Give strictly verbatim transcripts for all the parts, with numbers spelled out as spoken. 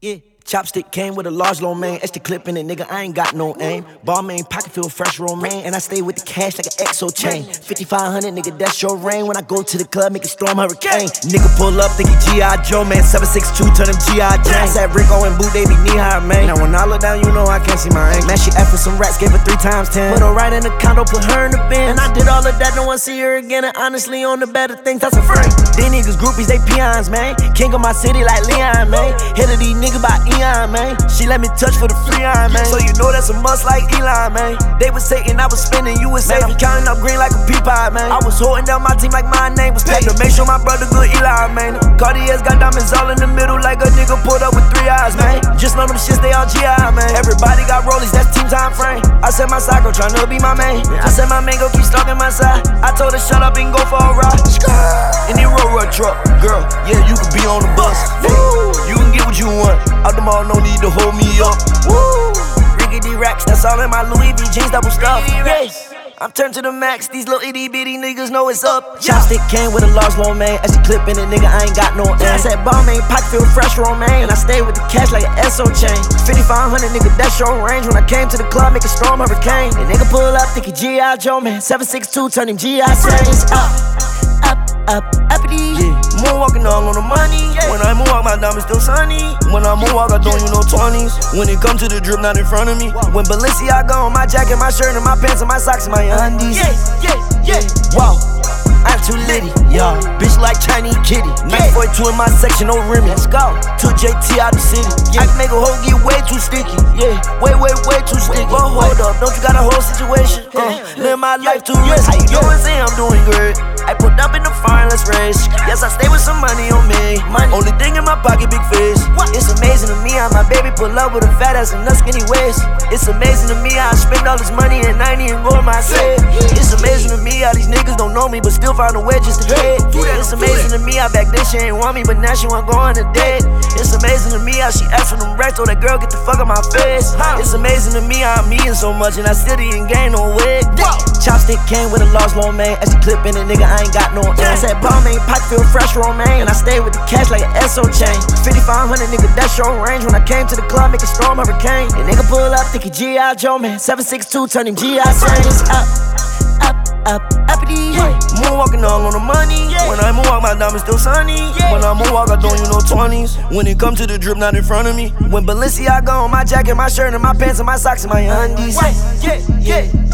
Yeah. Chopstick came with a large low man. Extra clip in it, nigga, I ain't got no aim. Ball main, pocket feel fresh, romaine. And I stay with the cash like an exo chain. fifty-five hundred, nigga, that's your rain. When I go to the club, make it storm hurricane. Nigga pull up, think he G I Joe, man. seven six two, turn him G I Jane. Said Rico and Boo, they be knee high, man. Now when I look down, you know I can't see my aim. Man, she F with some rats, gave her three times ten. Put her right in the condo, put her in the bin. And I did all of that, no one see her again. And honestly, on the better things, that's a friend. These niggas groupies, they peons, man. King of my city like Leon, man. Hit of these niggas by Eon, man. She let me touch for the free iron, man. So you know that's a must like Elon, man. They was saying I was spinning, you was safe. I'm counting up green like a pea pie, man. I was holding down my team like my name was paid. To make sure my brother good Elon, man. Cartier's got diamonds all in the middle like a nigga pulled up with three eyes, man. Just know them shits, they all G I, man. Everybody got rollies, that's team time frame. I said my psycho tryna be my main. I said my man go keep stalking my side. I told her shut up and go for a ride. In the road road truck, girl, yeah, you can be on the bus. You can get what you want. Out the mall, no need to hold me up. Woo! Riggedy racks, that's all in my Louis V jeans, double stuff. Yes, I'm turned to the max. These little itty bitty niggas know it's up. Chopstick came with a large low man. As a clip in it, nigga, I ain't got no aim. I said ball main, pocket feel fresh, romaine. And I stay with the cash like an S O chain. fifty-five hundred, nigga, that's your range. When I came to the club, make a storm hurricane. The nigga pull up, think he G I Joe, man. seven six two, turn him G I James. Up, up, up, uppity. Yeah. Moonwalking all on the money. Yeah. When I moonwalk, my diamonds still sunny. When I moonwalk, I don't you know twenties. When it come to the drip, not in front of me. When Balenciaga on my jacket, my shirt, and my pants, and my socks, and my undies. Yeah, yeah, yeah. Wow, I'm too litty, y'all. Bitch like Chinese kitty. nine forty-two in my section, no rim. Let's go. two J T out the city. Yeah. I can make a hoe get way too sticky. Yeah, way, way, way too sticky. But hold up, don't you got a whole situation? Uh, live my life too risky. How you doing? Say I'm doing good. I put up in the fire, let's race. Yes, I stay with some money on me. Money. Only thing in my pocket, big face. What? It's amazing to me how my baby pull up with a fat ass and a skinny waist. It's amazing to me how I spend all this money and ninety and go in my safe. It's amazing to me how these niggas don't know me but still find a way just to hate. It's amazing to me how back then she ain't want me but now she want go on a date. It's amazing to me how she asked for them racks, told that girl get the fuck out my face. It's amazing to me how I'm eating so much and I still didn't gain no weight. Chopstick came with a large low man. As a clip in it, nigga, I ain't got no aim. I said ball main, pocket feel fresh, romaine. And I stay with the cash like an S O chain. fifty-five hundred, nigga, that's your range. When I came to the club, make a storm hurricane. The nigga pull up, think he G I Joe, man. seven six two, turn him G I James. Up, up, up, uppity. Yeah. Moonwalking all on the money. Yeah. When I moonwalk, my diamonds still sunny. Yeah. When I moonwalk, I don't you know twenties. When it come to the drip, not in front of me. When Balenciaga on my jacket, my shirt, and my pants, and my socks, and my undies. Yeah, yeah, yeah.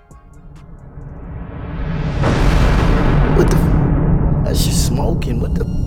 What the? That's just smoking. What the?